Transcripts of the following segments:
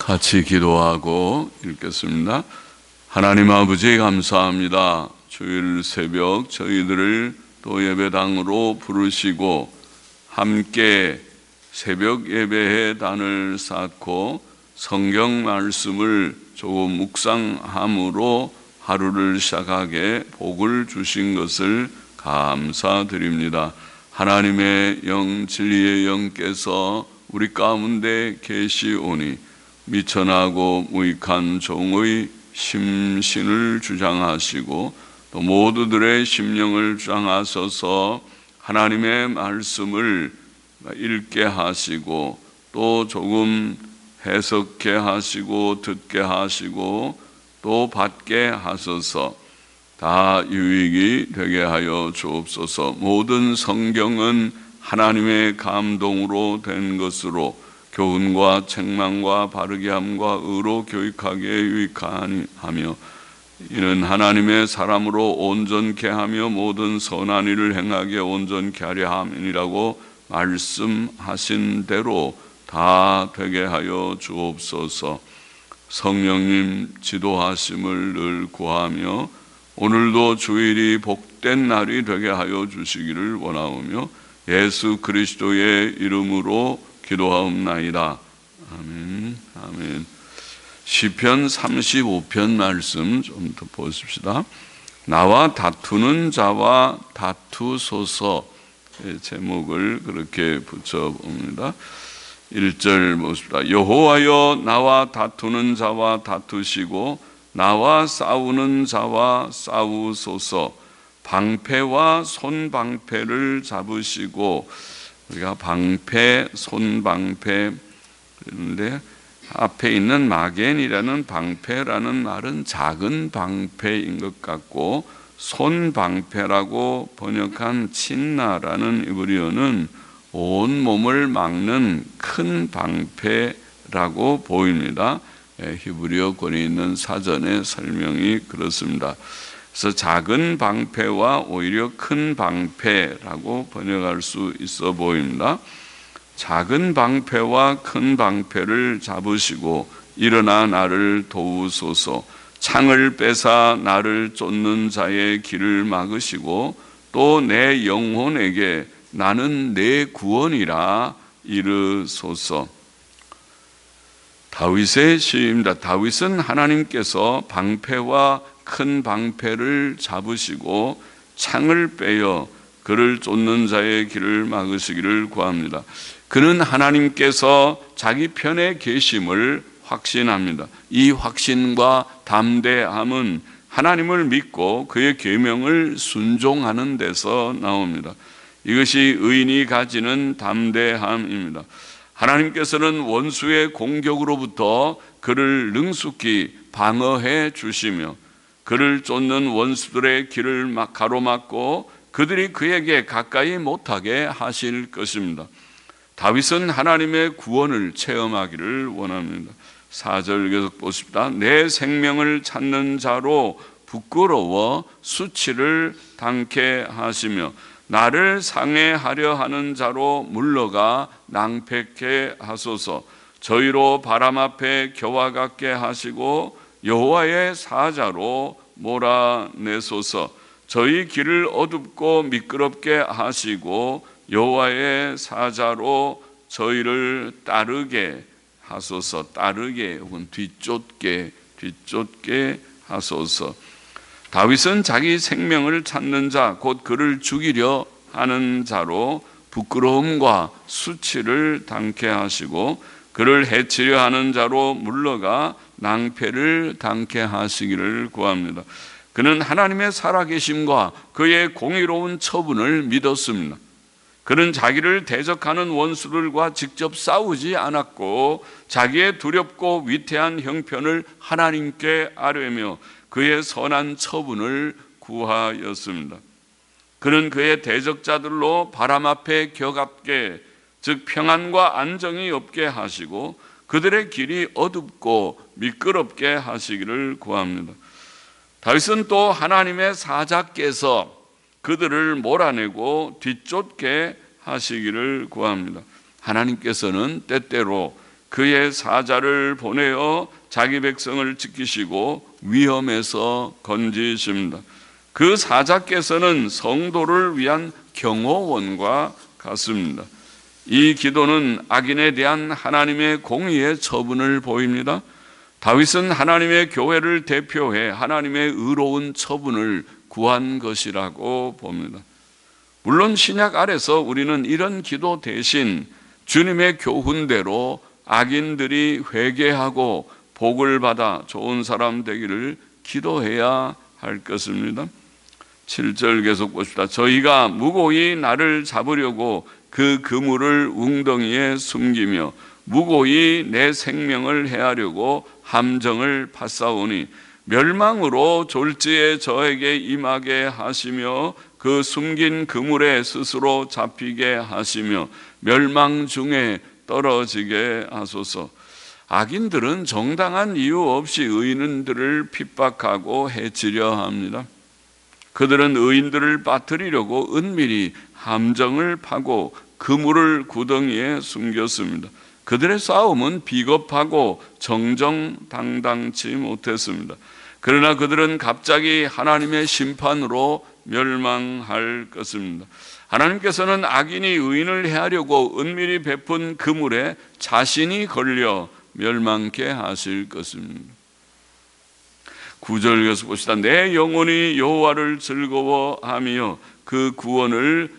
같이 기도하고 읽겠습니다. 하나님 아버지 감사합니다. 주일 새벽 저희들을 또 예배당으로 부르시고 함께 새벽 예배의 단을 쌓고 성경 말씀을 조금 묵상함으로 하루를 시작하게 복을 주신 것을 감사드립니다. 하나님의 영, 진리의 영께서 우리 가운데 계시오니 미천하고 무익한 종의 심신을 주장하시고 또 모두들의 심령을 주장하셔서 하나님의 말씀을 읽게 하시고 또 조금 해석해 하시고 듣게 하시고 또 받게 하셔서 다 유익이 되게 하여 주옵소서. 모든 성경은 하나님의 감동으로 된 것으로 교훈과 책망과 바르게 함과 의로 교육하기에 유익하며 이는 하나님의 사람으로 온전케 하며 모든 선한 일을 행하게 온전케 하려 함이니라고 말씀하신 대로 다 되게 하여 주옵소서. 성령님 지도하심을 늘 구하며 오늘도 주일이 복된 날이 되게 하여 주시기를 원하오며 예수 그리스도의 이름으로 기도하옵나이다. 아멘. 아멘. 시편 35편 말씀 좀 더 보십시다. 나와 다투는 자와 다투소서 제목을 그렇게 붙여봅니다. 1절 보십시다. 여호와여 나와 다투는 자와 다투시고 나와 싸우는 자와 싸우소서. 방패와 손방패를 잡으시고, 우리가 방패, 손방패 그런데 앞에 있는 마겐이라는 방패라는 말은 작은 방패인 것 같고, 손방패라고 번역한 친나라는 이브리어는 온 몸을 막는 큰 방패라고 보입니다. 히브리어 권에 있는 사전의 설명이 그렇습니다. 그래서 작은 방패와 오히려 큰 방패라고 번역할 수 있어 보입니다. 작은 방패와 큰 방패를 잡으시고 일어나 나를 도우소서. 창을 빼사 나를 쫓는 자의 길을 막으시고 또 내 영혼에게 나는 내 구원이라 이르소서. 다윗의 시입니다. 다윗은 하나님께서 방패와 큰 방패를 잡으시고 창을 빼어 그를 쫓는 자의 길을 막으시기를 구합니다. 그는 하나님께서 자기 편에 계심을 확신합니다. 이 확신과 담대함은 하나님을 믿고 그의 계명을 순종하는 데서 나옵니다. 이것이 의인이 가지는 담대함입니다. 하나님께서는 원수의 공격으로부터 그를 능숙히 방어해 주시며 그를 쫓는 원수들의 길을 가로막고 그들이 그에게 가까이 못하게 하실 것입니다. 다윗은 하나님의 구원을 체험하기를 원합니다. 4절 계속 보십시다. 내 생명을 찾는 자로 부끄러워 수치를 당케 하시며 나를 상해하려 하는 자로 물러가 낭패케 하소서. 저희로 바람 앞에 겨와 같게 하시고 여호와의 사자로 몰아내소서. 저희 길을 어둡고 미끄럽게 하시고 여호와의 사자로 저희를 따르게 하소서. 따르게 혹은 뒤쫓게 하소서. 다윗은 자기 생명을 찾는 자, 곧 그를 죽이려 하는 자로 부끄러움과 수치를 당케 하시고 그를 해치려 하는 자로 물러가 낭패를 당케 하시기를 구합니다. 그는 하나님의 살아계심과 그의 공의로운 처분을 믿었습니다. 그는 자기를 대적하는 원수들과 직접 싸우지 않았고 자기의 두렵고 위태한 형편을 하나님께 아뢰며 그의 선한 처분을 구하였습니다. 그는 그의 대적자들로 바람 앞에 격압게, 즉 평안과 안정이 없게 하시고 그들의 길이 어둡고 미끄럽게 하시기를 구합니다. 다윗은 또 하나님의 사자께서 그들을 몰아내고 뒤쫓게 하시기를 구합니다. 하나님께서는 때때로 그의 사자를 보내어 자기 백성을 지키시고 위험에서 건지십니다. 그 사자께서는 성도를 위한 경호원과 같습니다. 이 기도는 악인에 대한 하나님의 공의의 처분을 보입니다. 다윗은 하나님의 교회를 대표해 하나님의 의로운 처분을 구한 것이라고 봅니다. 물론 신약 아래서 우리는 이런 기도 대신 주님의 교훈대로 악인들이 회개하고 복을 받아 좋은 사람 되기를 기도해야 할 것입니다. 7절 계속 봅시다. 저희가 무고히 나를 잡으려고 그 그물을 웅덩이에 숨기며 무고히 내 생명을 해하려고 함정을 파싸우니 멸망으로 졸지에 저에게 임하게 하시며 그 숨긴 그물에 스스로 잡히게 하시며 멸망 중에 떨어지게 하소서. 악인들은 정당한 이유 없이 의인들을 핍박하고 해치려 합니다. 그들은 의인들을 빠뜨리려고 은밀히 함정을 파고 그물을 구덩이에 숨겼습니다. 그들의 싸움은 비겁하고 정정당당치 못했습니다. 그러나 그들은 갑자기 하나님의 심판으로 멸망할 것입니다. 하나님께서는 악인이 의인을 해하려고 은밀히 베푼 그물에 자신이 걸려 멸망케 하실 것입니다. 9절에서 봅시다. 내 영혼이 여호와를 즐거워하며 그 구원을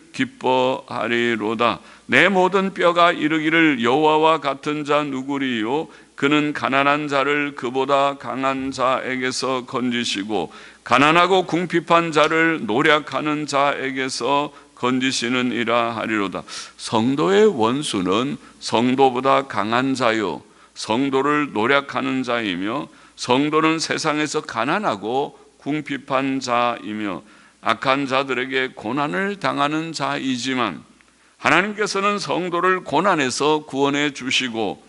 기뻐하리로다. 내 모든 뼈가 이르기를 여호와와 같은 자 누구리요? 그는 가난한 자를 그보다 강한 자에게서 건지시고 가난하고 궁핍한 자를 노략하는 자에게서 건지시느니라 하리로다. 성도의 원수는 성도보다 강한 자요 성도를 노략하는 자이며 성도는 세상에서 가난하고 궁핍한 자이며 악한 자들에게 고난을 당하는 자이지만 하나님께서는 성도를 고난에서 구원해 주시고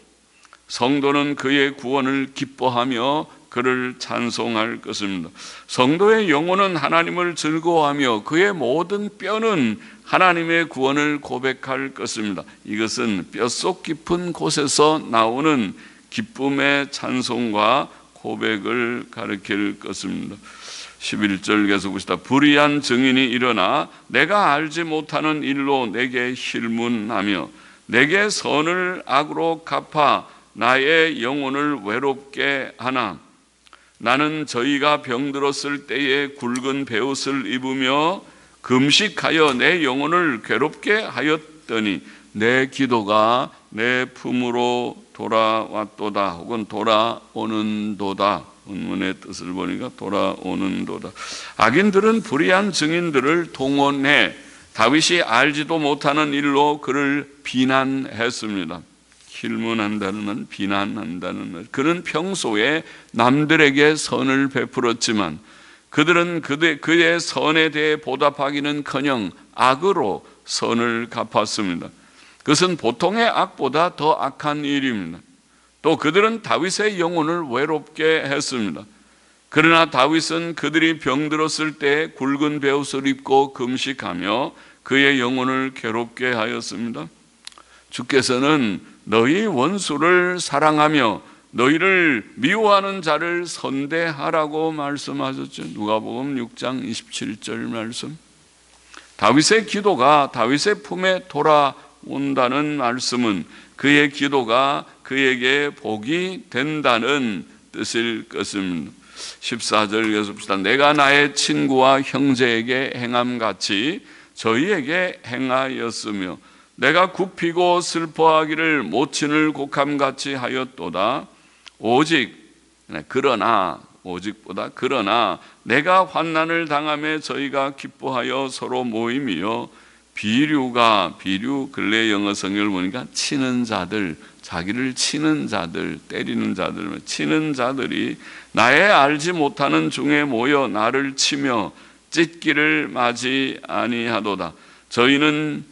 성도는 그의 구원을 기뻐하며 그를 찬송할 것입니다. 성도의 영혼은 하나님을 즐거워하며 그의 모든 뼈는 하나님의 구원을 고백할 것입니다. 이것은 뼛속 깊은 곳에서 나오는 기쁨의 찬송과 고백을 가리킬 것입니다. 11절 계속 보시다. 불의한 증인이 일어나 내가 알지 못하는 일로 내게 힐문하며 내게 선을 악으로 갚아 나의 영혼을 외롭게 하나. 나는 저희가 병들었을 때에 굵은 베옷을 입으며 금식하여 내 영혼을 괴롭게 하였더니 내 기도가 내 품으로 돌아왔도다. 혹은 돌아오는도다. 본문의 뜻을 보니까 돌아오는도다. 악인들은 불의한 증인들을 동원해 다윗이 알지도 못하는 일로 그를 비난했습니다. 힐문한다는 말, 비난한다는 말. 그는 평소에 남들에게 선을 베풀었지만 그들은 그의 선에 대해 보답하기는커녕 악으로 선을 갚았습니다. 그것은 보통의 악보다 더 악한 일입니다. 또 그들은 다윗의 영혼을 외롭게 했습니다. 그러나 다윗은 그들이 병들었을 때 굵은 베옷을 입고 금식하며 그의 영혼을 괴롭게 하였습니다. 주께서는 너희 원수를 사랑하며 너희를 미워하는 자를 선대하라고 말씀하셨죠. 누가복음 6장 27절 말씀. 다윗의 기도가 다윗의 품에 돌아온다는 말씀은 그의 기도가 그에게 복이 된다는 뜻일 것입니다. 14절 계속 봅시다. 내가 나의 친구와 형제에게 행함같이 저희에게 행하였으며 내가 굽히고 슬퍼하기를 모친을 곡함같이 하였도다. 오직 그러나 오직보다 그러나 내가 환난을 당하며 저희가 기뻐하여 서로 모임이요 비류 근래 영어 성경을 보니까 치는 자들, 자기를 치는 자들, 때리는 자들, 치는 자들이 나의 알지 못하는 중에 모여 나를 치며 찢기를 마지 아니하도다. 저희는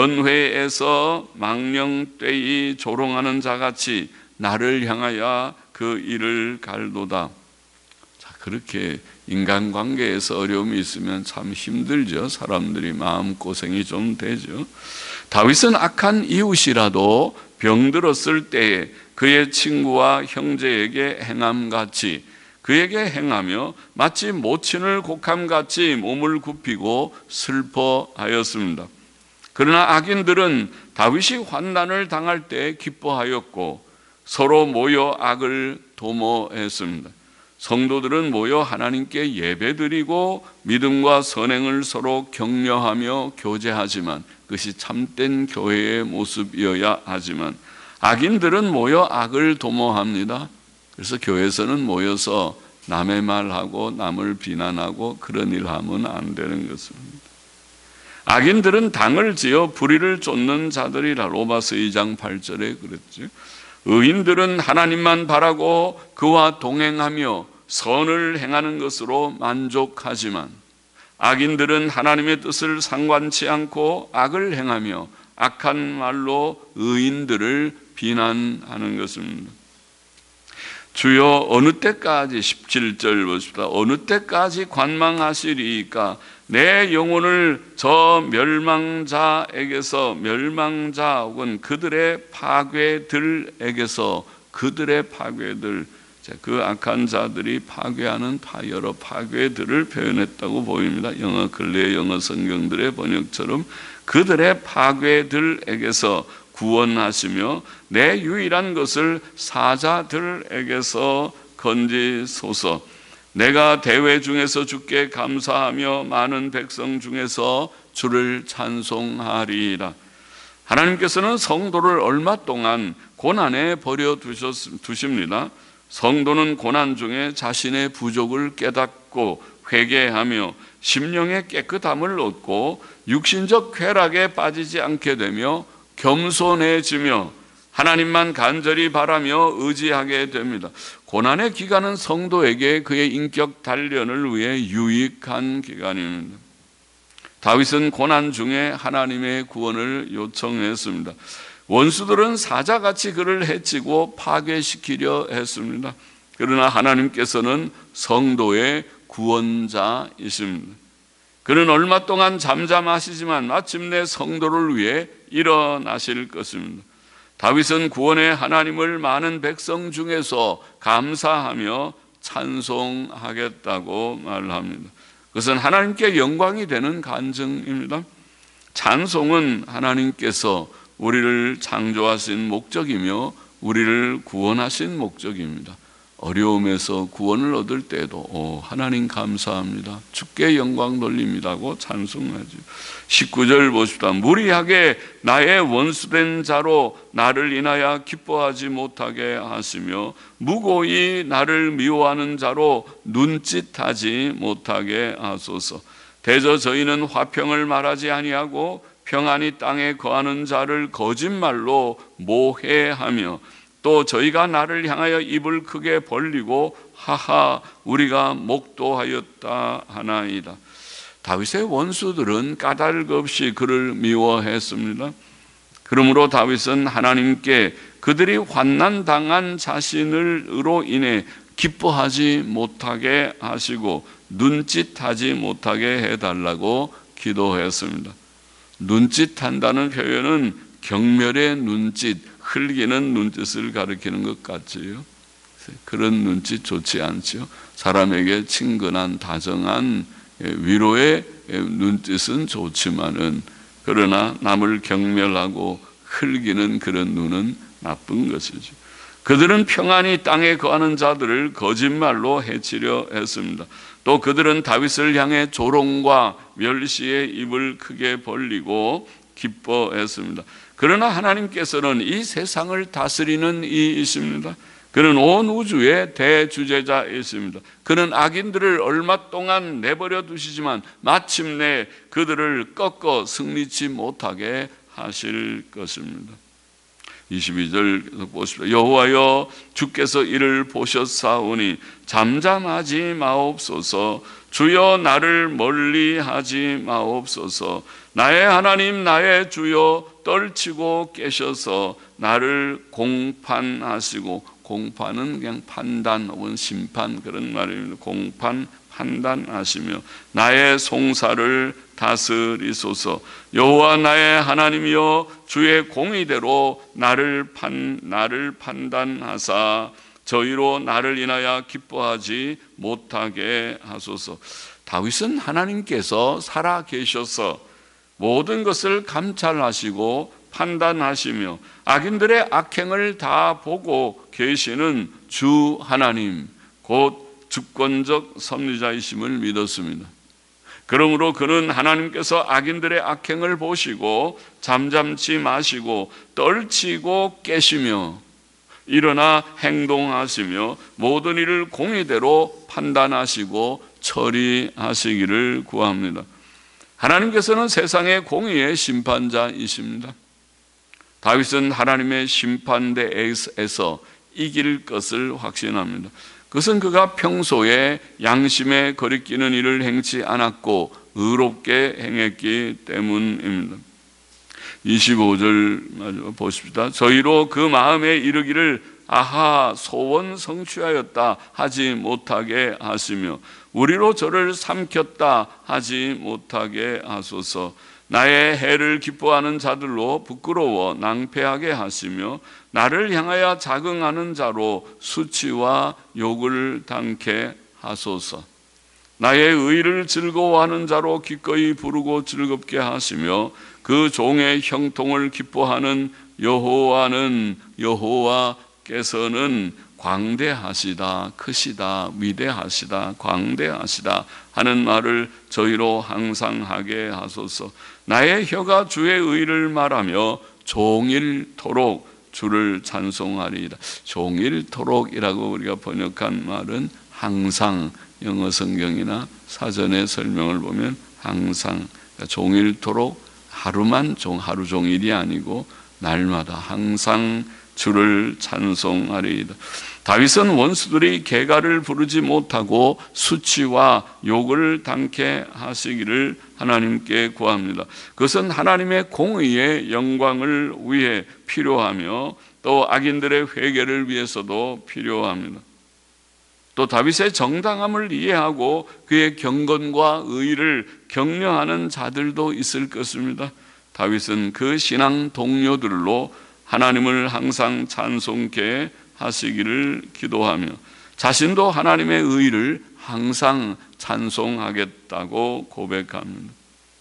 연회에서 망령되이 조롱하는 자같이 나를 향하여 그 일을 갈도다. 자, 그렇게 인간관계에서 어려움이 있으면 참 힘들죠. 사람들이 마음고생이 좀 되죠. 다윗은 악한 이웃이라도 병들었을 때에 그의 친구와 형제에게 행함같이 그에게 행하며 마치 모친을 곡함같이 몸을 굽히고 슬퍼하였습니다. 그러나 악인들은 다윗이 환난을 당할 때 기뻐하였고 서로 모여 악을 도모했습니다. 성도들은 모여 하나님께 예배드리고 믿음과 선행을 서로 격려하며 교제하지만 그것이 참된 교회의 모습이어야 하지만 악인들은 모여 악을 도모합니다. 그래서 교회에서는 모여서 남의 말하고 남을 비난하고 그런 일 하면 안 되는 것입니다. 악인들은 당을 지어 불의를 쫓는 자들이라 로마서 2장 8절에 그랬죠. 의인들은 하나님만 바라고 그와 동행하며 선을 행하는 것으로 만족하지만 악인들은 하나님의 뜻을 상관치 않고 악을 행하며 악한 말로 의인들을 비난하는 것입니다. 주여 어느 때까지 17절 보십시다. 어느 때까지 관망하시리이까 내 영혼을 저 멸망자에게서 멸망자 혹은 그들의 파괴들에게서 그들의 파괴들 그 악한 자들이 파괴하는 여러 파괴들을 표현했다고 보입니다. 근래 영어 성경들의 번역처럼 그들의 파괴들에게서 구원하시며 내 유일한 것을 사자들에게서 건지소서. 내가 대회 중에서 주께 감사하며 많은 백성 중에서 주를 찬송하리이다. 하나님께서는 성도를 얼마 동안 고난에 버려 두십니다. 성도는 고난 중에 자신의 부족을 깨닫고 회개하며 심령의 깨끗함을 얻고 육신적 쾌락에 빠지지 않게 되며 겸손해지며 하나님만 간절히 바라며 의지하게 됩니다. 고난의 기간은 성도에게 그의 인격 단련을 위해 유익한 기간입니다. 다윗은 고난 중에 하나님의 구원을 요청했습니다. 원수들은 사자같이 그를 해치고 파괴시키려 했습니다. 그러나 하나님께서는 성도의 구원자이십니다. 그는 얼마 동안 잠잠하시지만 마침내 성도를 위해 일어나실 것입니다. 다윗은 구원의 하나님을 많은 백성 중에서 감사하며 찬송하겠다고 말합니다. 그것은 하나님께 영광이 되는 간증입니다. 찬송은 하나님께서 우리를 창조하신 목적이며 우리를 구원하신 목적입니다. 어려움에서 구원을 얻을 때도 하나님 감사합니다. 주께 영광 돌립니다고 찬송하죠. 19절 보십시다. 무리하게 나의 원수된 자로 나를 인하여 기뻐하지 못하게 하시며 무고히 나를 미워하는 자로 눈짓하지 못하게 하소서. 대저 저희는 화평을 말하지 아니하고 평안히 땅에 거하는 자를 거짓말로 모해하며 또 저희가 나를 향하여 입을 크게 벌리고 하하 우리가 목도하였다 하나이다. 다윗의 원수들은 까닭 없이 그를 미워했습니다. 그러므로 다윗은 하나님께 그들이 환난당한 자신으로 인해 기뻐하지 못하게 하시고 눈짓하지 못하게 해달라고 기도했습니다. 눈짓한다는 표현은 경멸의 눈짓, 흘기는 눈짓을 가리키는 것 같지요. 그런 눈짓 좋지 않죠. 사람에게 친근한 다정한 위로의 눈짓은 좋지만은 그러나 남을 경멸하고 흘기는 그런 눈은 나쁜 것이죠. 그들은 평안히 땅에 거하는 자들을 거짓말로 해치려 했습니다. 또 그들은 다윗을 향해 조롱과 멸시의 입을 크게 벌리고 기뻐했습니다. 그러나 하나님께서는 이 세상을 다스리는 이이십니다. 그는 온 우주의 대주제자이십니다. 그는 악인들을 얼마 동안 내버려 두시지만 마침내 그들을 꺾어 승리치 못하게 하실 것입니다. 22절 보십시오. 여호와여 주께서 이를 보셨사오니 잠잠하지 마옵소서. 주여 나를 멀리하지 마옵소서. 나의 하나님 나의 주여 떨치고 깨셔서 나를 공판하시고 공판은 그냥 판단 혹은 심판 그런 말입니다. 공판, 판단하시며 나의 송사를 다스리소서. 여호와 나의 하나님이여 주의 공의대로 나를 판단하사 저희로 나를 인하여 기뻐하지 못하게 하소서. 다윗은 하나님께서 살아 계셔서 모든 것을 감찰하시고 판단하시며 악인들의 악행을 다 보고 계시는 주 하나님, 곧 주권적 섭리자이심을 믿었습니다. 그러므로 그는 하나님께서 악인들의 악행을 보시고 잠잠치 마시고 떨치고 깨시며 일어나 행동하시며 모든 일을 공의대로 판단하시고 처리하시기를 구합니다. 하나님께서는 세상의 공의의 심판자이십니다. 다윗은 하나님의 심판대에서 이길 것을 확신합니다. 그것은 그가 평소에 양심에 거리끼는 일을 행치 않았고 의롭게 행했기 때문입니다. 25절 보십시다. 저희로 그 마음에 이르기를 아하 소원 성취하였다 하지 못하게 하시며 우리로 저를 삼켰다 하지 못하게 하소서. 나의 해를 기뻐하는 자들로 부끄러워 낭패하게 하시며 나를 향하여 자긍하는 자로 수치와 욕을 당케 하소서. 나의 의를 즐거워하는 자로 기꺼이 부르고 즐겁게 하시며 그 종의 형통을 기뻐하는 여호와께서는 광대하시다, 크시다, 위대하시다, 광대하시다 하는 말을 저희로 항상 하게 하소서. 나의 혀가 주의 의를 말하며 종일토록 주를 찬송하리이다. 종일토록이라고 우리가 번역한 말은 항상, 영어 성경이나 사전의 설명을 보면 항상, 그러니까 종일토록 하루 종일이 아니고 날마다 항상 주를 찬송하리이다. 다윗은 원수들이 개가를 부르지 못하고 수치와 욕을 당케 하시기를 하나님께 구합니다. 그것은 하나님의 공의의 영광을 위해 필요하며 또 악인들의 회개를 위해서도 필요합니다. 또 다윗의 정당함을 이해하고 그의 경건과 의를 격려하는 자들도 있을 것입니다. 다윗은 그 신앙 동료들로 하나님을 항상 찬송케 하시기를 기도하며 자신도 하나님의 의를 항상 찬송하겠다고 고백합니다.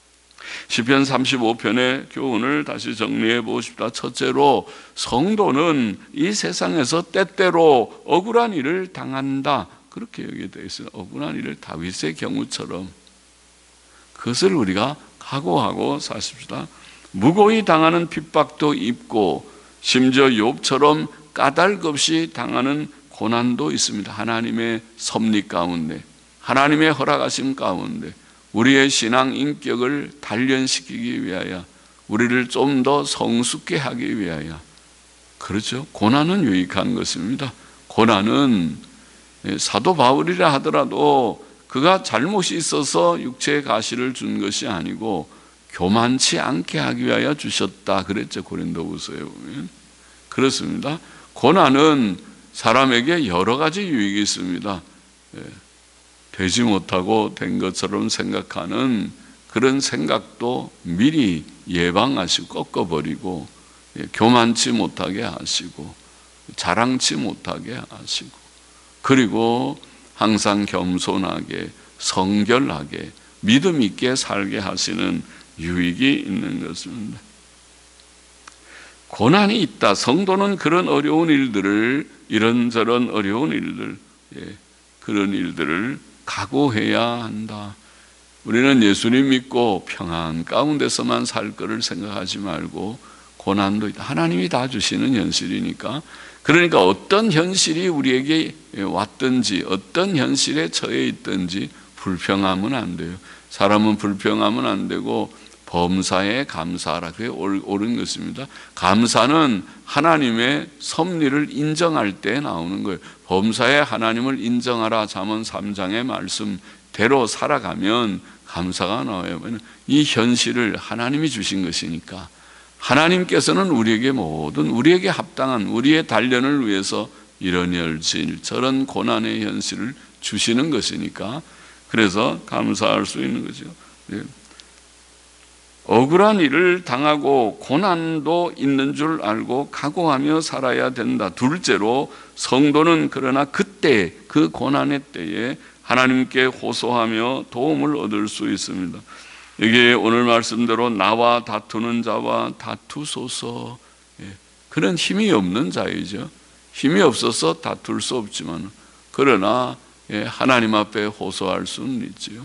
시편 35편의 교훈을 다시 정리해 보십시다. 첫째로 성도는 이 세상에서 때때로 억울한 일을 당한다. 그렇게 여기에 되어 있어요. 억울한 일을 다윗의 경우처럼 그것을 우리가 각오하고 사십시다. 무고히 당하는 핍박도 입고 심지어 욥처럼 까닭없이 당하는 고난도 있습니다. 하나님의 섭리 가운데, 하나님의 허락하심 가운데 우리의 신앙 인격을 단련시키기 위하여, 우리를 좀 더 성숙케 하기 위하여, 그렇죠? 고난은 유익한 것입니다. 고난은 사도 바울이라 하더라도 그가 잘못이 있어서 육체의 가시를 준 것이 아니고 교만치 않게 하기 위하여 주셨다 그랬죠. 고린도후서에 보면. 그렇습니다. 고난은 사람에게 여러 가지 유익이 있습니다. 되지 못하고 된 것처럼 생각하는 그런 생각도 미리 예방하시고 꺾어버리고, 교만치 못하게 하시고 자랑치 못하게 하시고, 그리고 항상 겸손하게 성결하게 믿음 있게 살게 하시는 유익이 있는 것입니다. 고난이 있다. 성도는 그런 어려운 일들을, 이런저런 어려운 일들, 그런 일들을 각오해야 한다. 우리는 예수님 믿고 평안 가운데서만 살 거를 생각하지 말고 고난도 있다. 하나님이 다 주시는 현실이니까. 그러니까 어떤 현실이 우리에게 왔든지 어떤 현실에 처해 있든지 불평하면 안 돼요. 사람은 불평하면 안 되고 범사에 감사하라. 그게 옳은 것입니다. 감사는 하나님의 섭리를 인정할 때 나오는 거예요. 범사에 하나님을 인정하라. 잠언 3장의 말씀대로 살아가면 감사가 나와요. 이 현실을 하나님이 주신 것이니까 하나님께서는 우리에게 모든, 우리에게 합당한, 우리의 단련을 위해서 이런 혈질, 저런 고난의 현실을 주시는 것이니까, 그래서 감사할 수 있는 거죠. 억울한 일을 당하고 고난도 있는 줄 알고 각오하며 살아야 된다. 둘째로, 성도는 그러나 그때, 그 고난의 때에 하나님께 호소하며 도움을 얻을 수 있습니다. 이게 오늘 말씀대로 나와 다투는 자와 다투소서. 그런 힘이 없는 자이죠. 힘이 없어서 다툴 수 없지만, 그러나 하나님 앞에 호소할 수는 있지요.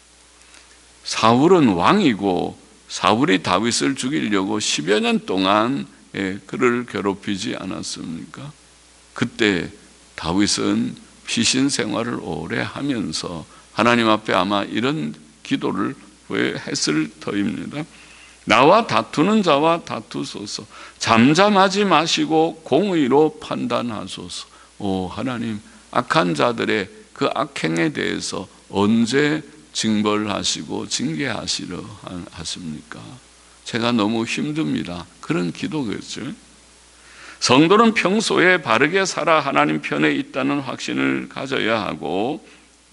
사울은 왕이고 사울이 다윗을 죽이려고 10여 년 동안 그를 괴롭히지 않았습니까? 그때 다윗은 피신 생활을 오래 하면서 하나님 앞에 아마 이런 기도를 했을 터입니다. 나와 다투는 자와 다투소서. 잠잠하지 마시고 공의로 판단하소서. 오 하나님, 악한 자들의 그 악행에 대해서 언제 징벌하시고 징계하시려 하십니까? 제가 너무 힘듭니다. 그런 기도겠죠. 성도는 평소에 바르게 살아 하나님 편에 있다는 확신을 가져야 하고,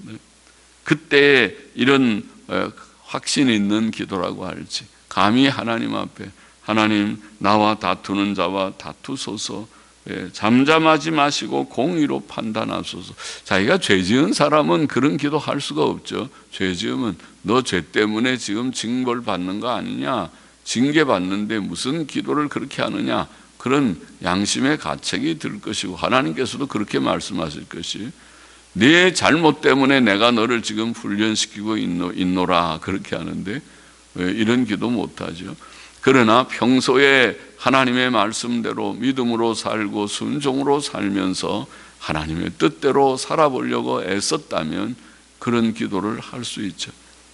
그때 이런 확신 있는 기도라고 할지, 감히 하나님 앞에 하나님, 나와 다투는 자와 다투소서, 잠잠하지 마시고 공의로 판단하소서. 자기가 죄 지은 사람은 그런 기도 할 수가 없죠. 죄 지으면 너 죄 때문에 지금 징벌 받는 거 아니냐, 징계 받는데 무슨 기도를 그렇게 하느냐, 그런 양심의 가책이 들 것이고, 하나님께서도 그렇게 말씀하실 것이, 네 잘못 때문에 내가 너를 지금 훈련시키고 있노라, 그렇게 하는데 이런 기도 못하죠. 그러나 평소에 하나님의 말씀대로 믿음으로 살고 순종으로 살면서 하나님의 뜻대로 살아보려고 애썼다면 그런 기도를 할 수 있죠.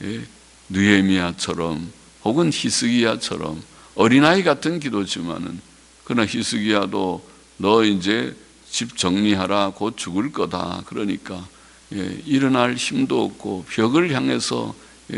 느헤미야처럼 혹은 히스기야처럼 어린아이 같은 기도지만은, 그러나 히스기야도 너 이제 집 정리하라, 곧 죽을 거다. 그러니까 일어날 힘도 없고 벽을 향해서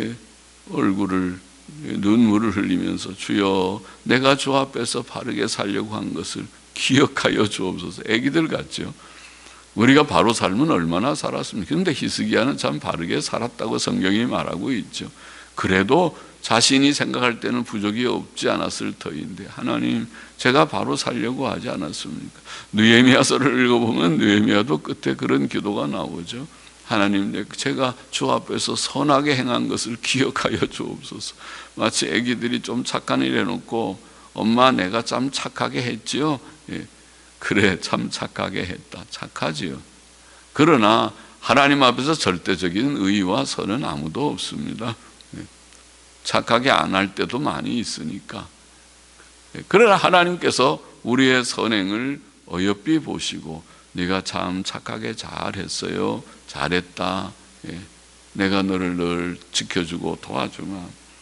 눈물을 흘리면서 주여, 내가 주 앞에서 바르게 살려고 한 것을 기억하여 주옵소서. 애기들 같죠. 우리가 바로 살면 얼마나 살았습니까? 그런데 히스기야는 참 바르게 살았다고 성경이 말하고 있죠. 그래도 자신이 생각할 때는 부족이 없지 않았을 터인데, 하나님, 제가 바로 살려고 하지 않았습니까? 느헤미야서를 읽어보면 느헤미야도 끝에 그런 기도가 나오죠. 하나님, 제가 주 앞에서 선하게 행한 것을 기억하여 주옵소서. 마치 애기들이 좀 착한 일 해놓고, 엄마 내가 참 착하게 했지요? 그래, 참 착하게 했다. 착하지요. 그러나 하나님 앞에서 절대적인 의와 선은 아무도 없습니다. 착하게 안 할 때도 많이 있으니까. 그러나 하나님께서 우리의 선행을 어여삐 보시고, 네가 참 착하게 잘했어요, 잘했다, 내가 너를 늘 지켜주고 도와주마.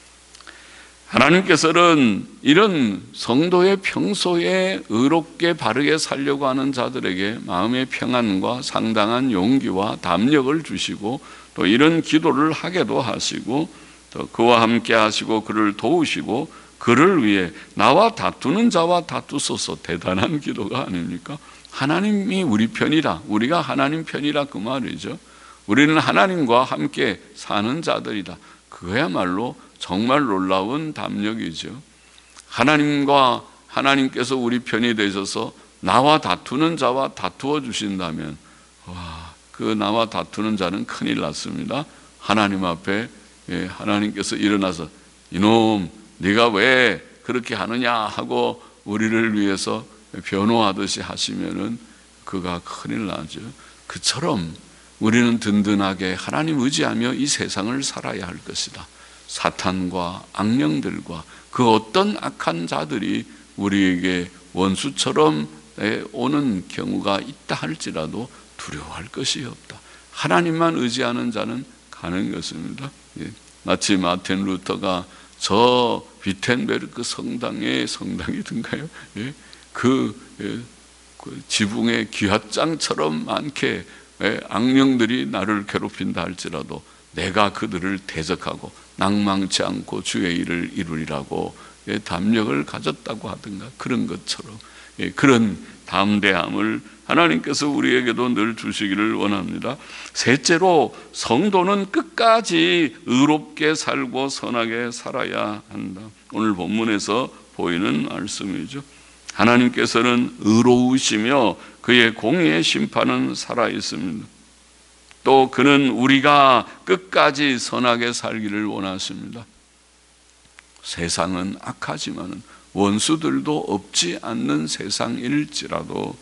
하나님께서는 이런 성도의 평소에 의롭게 바르게 살려고 하는 자들에게 마음의 평안과 상당한 용기와 담력을 주시고, 또 이런 기도를 하게도 하시고, 또 그와 함께 하시고 그를 도우시고, 그를 위해 나와 다투는 자와 다투소서. 대단한 기도가 아닙니까? 하나님이 우리 편이라, 우리가 하나님 편이라, 그 말이죠. 우리는 하나님과 함께 사는 자들이다. 그야말로 정말 놀라운 담력이죠. 하나님께서 우리 편이 되셔서 나와 다투는 자와 다투어 주신다면, 그 나와 다투는 자는 큰일 났습니다. 하나님 앞에 하나님께서 일어나서 이놈, 네가 왜 그렇게 하느냐 하고 우리를 위해서 변호하듯이 하시면은 그가 큰일 나죠. 그처럼 우리는 든든하게 하나님 의지하며 이 세상을 살아야 할 것이다. 사탄과 악령들과 그 어떤 악한 자들이 우리에게 원수처럼 오는 경우가 있다 할지라도 두려워할 것이 없다. 하나님만 의지하는 자는 가는 것입니다. 마치 마틴 루터가 저 비텐베르크 성당이든가요? 그 지붕의 기와장처럼 많게 악령들이 나를 괴롭힌다 할지라도 내가 그들을 대적하고 낭망치 않고 주의 일을 이루리라고 담력을 가졌다고 하든가, 그런 것처럼 그런 담대함을 하나님께서 우리에게도 늘 주시기를 원합니다. 셋째로, 성도는 끝까지 의롭게 살고 선하게 살아야 한다. 오늘 본문에서 보이는 말씀이죠. 하나님께서는 의로우시며 그의 공의의 심판은 살아있습니다. 또 그는 우리가 끝까지 선하게 살기를 원하십니다. 세상은 악하지만 원수들도 없지 않는 세상일지라도,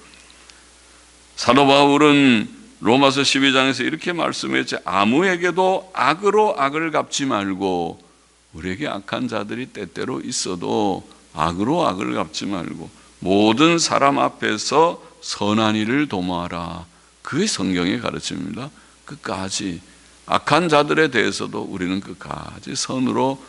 사도 바울은 로마서 12장에서 이렇게 말씀했죠. 아무에게도 악으로 악을 갚지 말고, 우리에게 악한 자들이 때때로 있어도 악으로 악을 갚지 말고 모든 사람 앞에서 선한 일을 도모하라. 그게 성경의 가르침입니다. 끝까지 악한 자들에 대해서도 우리는 끝까지 선으로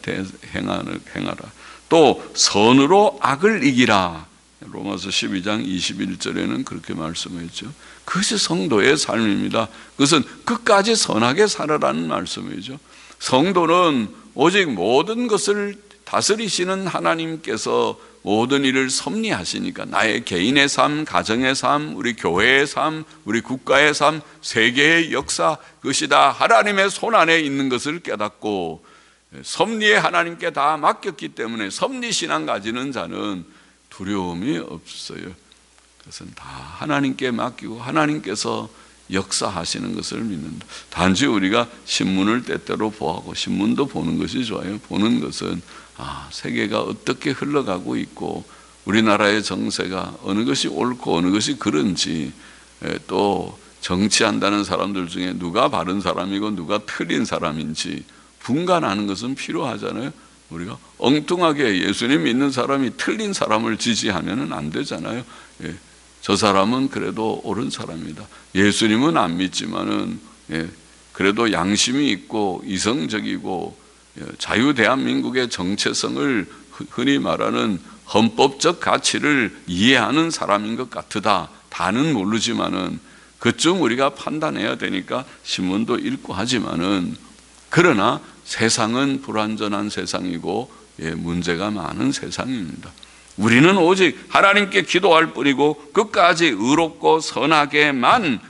행하라. 또 선으로 악을 이기라. 로마서 12장 21절에는 그렇게 말씀했죠. 그것이 성도의 삶입니다. 그것은 끝까지 선하게 살아라는 말씀이죠. 성도는 오직 모든 것을 다스리시는 하나님께서 모든 일을 섭리하시니까, 나의 개인의 삶, 가정의 삶, 우리 교회의 삶, 우리 국가의 삶, 세계의 역사, 그것이 다 하나님의 손 안에 있는 것을 깨닫고 섭리에 하나님께 다 맡겼기 때문에 섭리신앙 가지는 자는 두려움이 없어요. 그것은 다 하나님께 맡기고 하나님께서 역사하시는 것을 믿는다. 단지 우리가 신문을 때때로 보고, 신문도 보는 것이 좋아요. 보는 것은 세계가 어떻게 흘러가고 있고 우리나라의 정세가 어느 것이 옳고 어느 것이 그른지, 또 정치한다는 사람들 중에 누가 바른 사람이고 누가 틀린 사람인지 분간하는 것은 필요하잖아요. 우리가 엉뚱하게 예수님 믿는 사람이 틀린 사람을 지지하면 안 되잖아요. 저 사람은 그래도 옳은 사람이다. 예수님은 안 믿지만은 그래도 양심이 있고 이성적이고 자유 대한민국의 정체성을 흔히 말하는 헌법적 가치를 이해하는 사람인 것 같으다. 다는 모르지만은 그쯤 우리가 판단해야 되니까 신문도 읽고 하지만은, 그러나 세상은 불완전한 세상이고 문제가 많은 세상입니다. 우리는 오직 하나님께 기도할 뿐이고 끝까지 의롭고 선하게만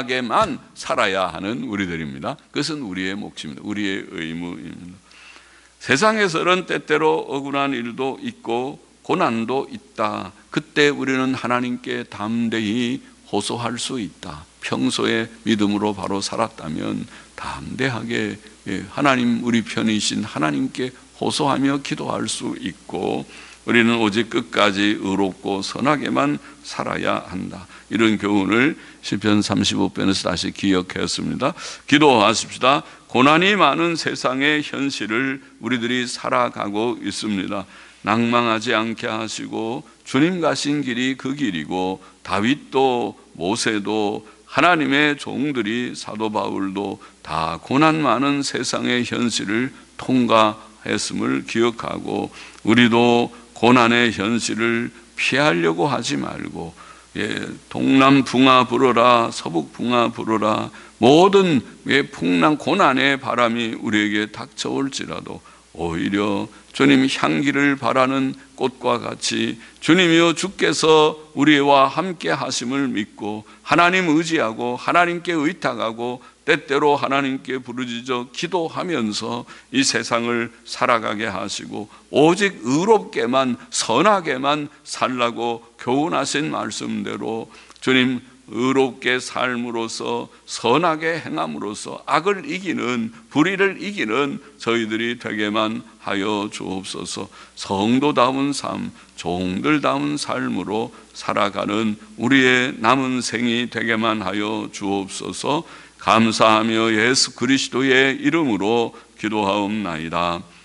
살아야 하는 우리들입니다. 그것은 우리의 몫입니다. 우리의 의무입니다. 세상에서는 때때로 억울한 일도 있고 고난도 있다. 그때 우리는 하나님께 담대히 호소할 수 있다. 평소에 믿음으로 바로 살았다면 담대하게 하나님, 우리 편이신 하나님께 호소하며 기도할 수 있고, 우리는 오직 끝까지 의롭고 선하게만 살아야 한다. 이런 교훈을 시편 35편에서 다시 기억했습니다. 기도하십시다. 고난이 많은 세상의 현실을 우리들이 살아가고 있습니다. 낭망하지 않게 하시고, 주님 가신 길이 그 길이고, 다윗도 모세도 하나님의 종들이, 사도 바울도 다 고난 많은 세상의 현실을 통과했음을 기억하고, 우리도 고난의 현실을 피하려고 하지 말고, 동남풍아 불어라, 서북풍아 불어라, 모든 풍랑 고난의 바람이 우리에게 닥쳐올지라도 오히려 주님 향기를 바라는 꽃과 같이 주님이여 주께서 우리와 함께 하심을 믿고 하나님 의지하고 하나님께 의탁하고 때때로 하나님께 부르짖어 기도하면서 이 세상을 살아가게 하시고 오직 의롭게만 선하게만 살라고 교훈하신 말씀대로 주님 의롭게 삶으로써 선하게 행함으로써 악을 이기는, 불의를 이기는 저희들이 되게만 하여 주옵소서. 성도다운 삶, 종들다운 삶으로 살아가는 우리의 남은 생이 되게만 하여 주옵소서. 감사하며 예수 그리스도의 이름으로 기도하옵나이다.